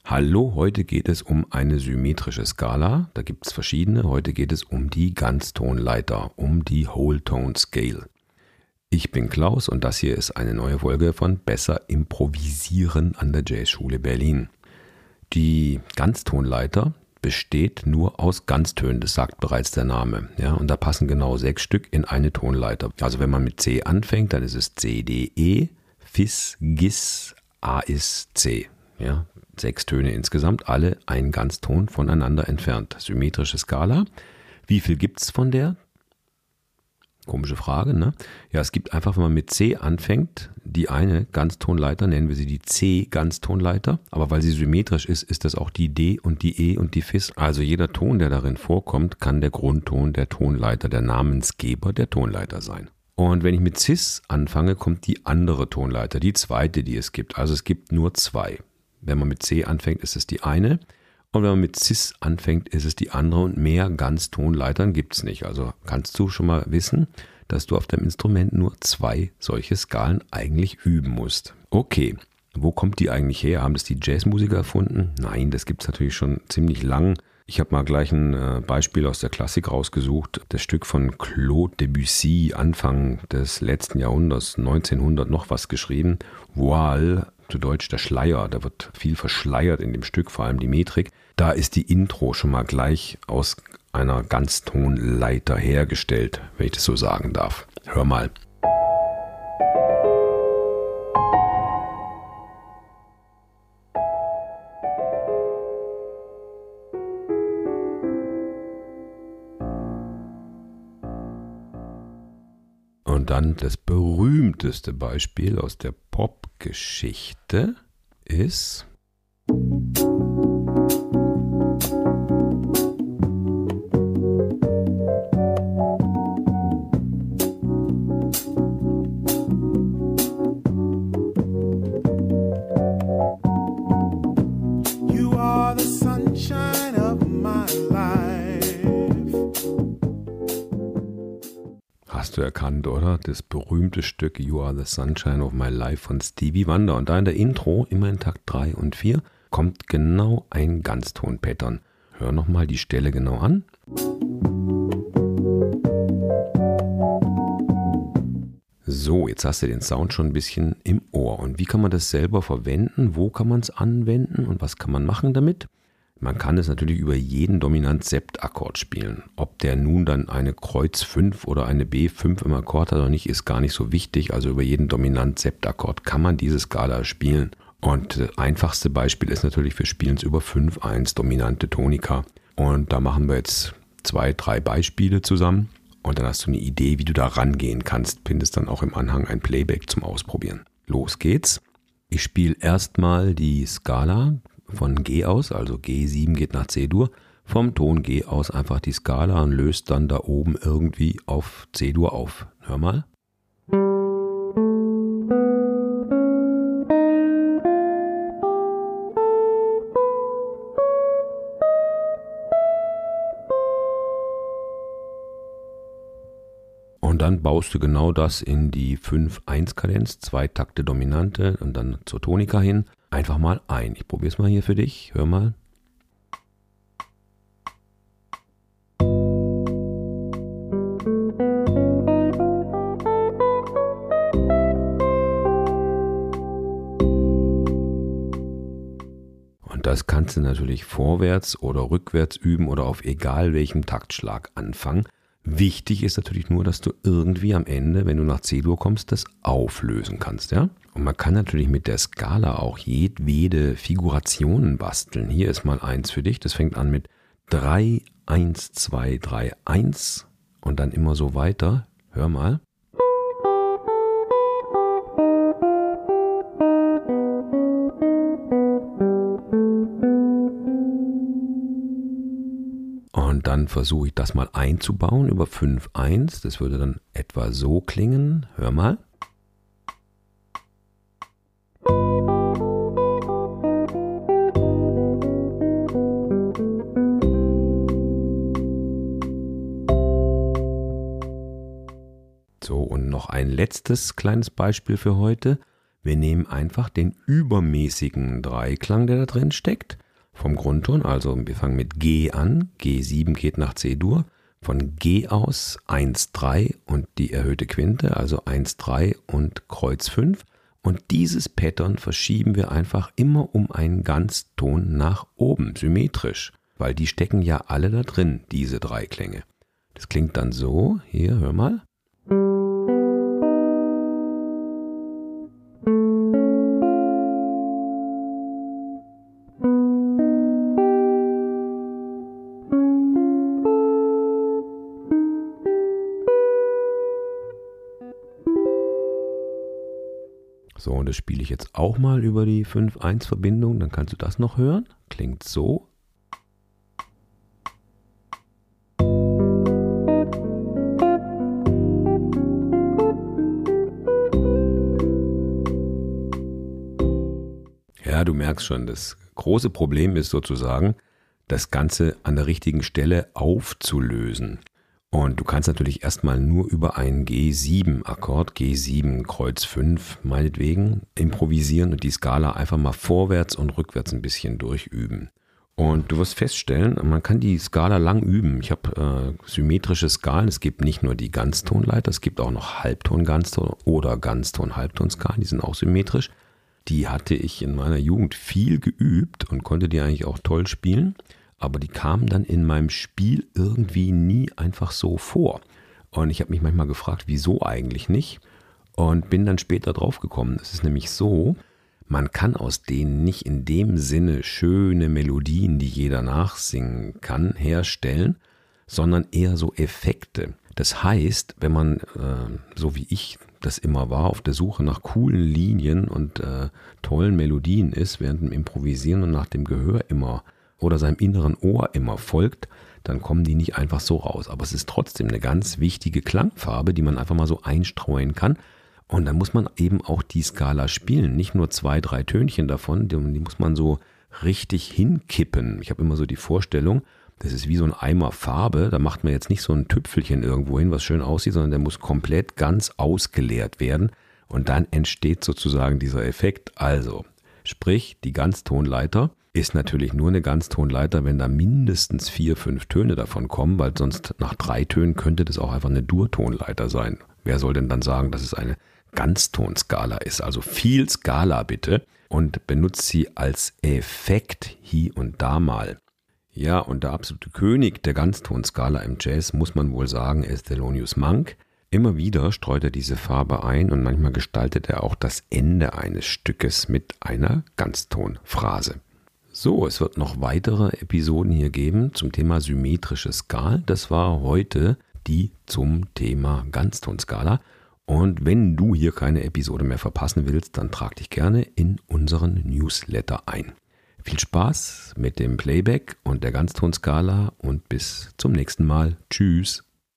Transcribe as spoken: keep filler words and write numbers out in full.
Hallo, heute geht es um eine symmetrische Skala. Da gibt es verschiedene. Heute geht es um die Ganztonleiter, um die Whole Tone Scale. Ich bin Klaus und das hier ist eine neue Folge von Besser Improvisieren an der Jazzschule Berlin. Die Ganztonleiter besteht nur aus Ganztönen, das sagt bereits der Name. Ja, und da passen genau sechs Stück in eine Tonleiter. Also wenn man mit C anfängt, dann ist es C, D, E, Fis, Gis, A, Is, C. Ja, sechs Töne insgesamt, alle ein Ganzton voneinander entfernt. Symmetrische Skala. Wie viel gibt es von der? Komische Frage, ne? Ja, es gibt einfach, wenn man mit C anfängt, die eine Ganztonleiter, nennen wir sie die C-Ganztonleiter. Aber weil sie symmetrisch ist, ist das auch die D und die E und die Fis. Also jeder Ton, der darin vorkommt, kann der Grundton der Tonleiter, der Namensgeber der Tonleiter sein. Und wenn ich mit Cis anfange, kommt die andere Tonleiter, die zweite, die es gibt. Also es gibt nur zwei. Wenn man mit C anfängt, ist es die eine. Und wenn man mit Cis anfängt, ist es die andere. Und mehr Ganztonleitern gibt es nicht. Also kannst du schon mal wissen, dass du auf deinem Instrument nur zwei solche Skalen eigentlich üben musst. Okay, wo kommt die eigentlich her? Haben das die Jazzmusiker erfunden? Nein, das gibt es natürlich schon ziemlich lang. Ich habe mal gleich ein Beispiel aus der Klassik rausgesucht. Das Stück von Claude Debussy, Anfang des letzten Jahrhunderts, neunzehnhundert noch was geschrieben. Voile, zu Deutsch der Schleier. Da wird viel verschleiert in dem Stück, vor allem die Metrik. Da ist die Intro schon mal gleich aus einer Ganztonleiter hergestellt, wenn ich das so sagen darf. Hör mal. Und dann das berühmteste Beispiel aus der Popgeschichte ist You are the sunshine of my life. Hast du erkannt, oder? Das berühmte Stück You Are the Sunshine of My Life von Stevie Wonder. Und da in der Intro, immer in Takt drei und vier, kommt genau ein Ganzton-Pattern. Hör nochmal die Stelle genau an. So, jetzt hast du den Sound schon ein bisschen im Ohr. Und wie kann man das selber verwenden? Wo kann man es anwenden? Und was kann man machen damit? Man kann es natürlich über jeden Dominant-Sept-Akkord spielen. Ob der nun dann eine Kreuz fünf oder eine B fünf im Akkord hat oder nicht, ist gar nicht so wichtig. Also über jeden Dominant-Sept-Akkord kann man diese Skala spielen. Und das einfachste Beispiel ist natürlich, wir spielen es über fünf eins dominante Tonika. Und da machen wir jetzt zwei, drei Beispiele zusammen. Und dann hast du eine Idee, wie du da rangehen kannst. Findest dann auch im Anhang ein Playback zum Ausprobieren. Los geht's. Ich spiele erstmal die Skala von G aus, also G sieben geht nach C-Dur, vom Ton G aus einfach die Skala und löst dann da oben irgendwie auf C-Dur auf. Hör mal. Und dann baust du genau das in die fünf eins Kadenz, zwei Takte Dominante und dann zur Tonika hin. Einfach mal ein. Ich probiere es mal hier für dich. Hör mal. Und das kannst du natürlich vorwärts oder rückwärts üben oder auf egal welchem Taktschlag anfangen. Wichtig ist natürlich nur, dass du irgendwie am Ende, wenn du nach C-Dur kommst, das auflösen kannst, ja? Und man kann natürlich mit der Skala auch jedwede Figurationen basteln. Hier ist mal eins für dich. Das fängt an mit drei, eins, zwei, drei, eins und dann immer so weiter. Hör mal. Und dann versuche ich das mal einzubauen über fünf eins. Das würde dann etwa so klingen. Hör mal. So, und noch ein letztes kleines Beispiel für heute. Wir nehmen einfach den übermäßigen Dreiklang, der da drin steckt, vom Grundton, also wir fangen mit G an, G sieben geht nach C-Dur, von G aus eins drei und die erhöhte Quinte, also eins drei und Kreuz fünf. Und dieses Pattern verschieben wir einfach immer um einen Ganzton nach oben, symmetrisch, weil die stecken ja alle da drin, diese drei Klänge. Das klingt dann so, hier, hör mal. So, und das spiele ich jetzt auch mal über die fünf eins Verbindung, dann kannst du das noch hören. Klingt so. Ja, du merkst schon, das große Problem ist sozusagen, das Ganze an der richtigen Stelle aufzulösen. Und du kannst natürlich erstmal nur über einen G sieben Akkord, G sieben Kreuz fünf meinetwegen, improvisieren und die Skala einfach mal vorwärts und rückwärts ein bisschen durchüben. Und du wirst feststellen, man kann die Skala lang üben. Ich habe äh, symmetrische Skalen, es gibt nicht nur die Ganztonleiter, es gibt auch noch Halbton-Ganzton oder Ganzton-Halbtonskalen, die sind auch symmetrisch. Die hatte ich in meiner Jugend viel geübt und konnte die eigentlich auch toll spielen. Aber die kamen dann in meinem Spiel irgendwie nie einfach so vor. Und ich habe mich manchmal gefragt, wieso eigentlich nicht? Und bin dann später drauf gekommen. Es ist nämlich so, man kann aus denen nicht in dem Sinne schöne Melodien, die jeder nachsingen kann, herstellen, sondern eher so Effekte. Das heißt, wenn man, äh, so wie ich das immer war, auf der Suche nach coolen Linien und äh, tollen Melodien ist, während dem Improvisieren und nach dem Gehör immer oder seinem inneren Ohr immer folgt, dann kommen die nicht einfach so raus. Aber es ist trotzdem eine ganz wichtige Klangfarbe, die man einfach mal so einstreuen kann. Und dann muss man eben auch die Skala spielen. Nicht nur zwei, drei Tönchen davon, die, die muss man so richtig hinkippen. Ich habe immer so die Vorstellung, das ist wie so ein Eimer Farbe. Da macht man jetzt nicht so ein Tüpfelchen irgendwo hin, was schön aussieht, sondern der muss komplett ganz ausgeleert werden. Und dann entsteht sozusagen dieser Effekt. Also, sprich, die Ganztonleiter ist natürlich nur eine Ganztonleiter, wenn da mindestens vier, fünf Töne davon kommen, weil sonst nach drei Tönen könnte das auch einfach eine Durtonleiter sein. Wer soll denn dann sagen, dass es eine Ganztonskala ist? Also viel Skala bitte und benutzt sie als Effekt hier und da mal. Ja, und der absolute König der Ganztonskala im Jazz, muss man wohl sagen, ist Thelonious Monk. Immer wieder streut er diese Farbe ein und manchmal gestaltet er auch das Ende eines Stückes mit einer Ganztonphrase. So, es wird noch weitere Episoden hier geben zum Thema symmetrische Skalen. Das war heute die zum Thema Ganztonskala. Und wenn du hier keine Episode mehr verpassen willst, dann trag dich gerne in unseren Newsletter ein. Viel Spaß mit dem Playback und der Ganztonskala und bis zum nächsten Mal. Tschüss.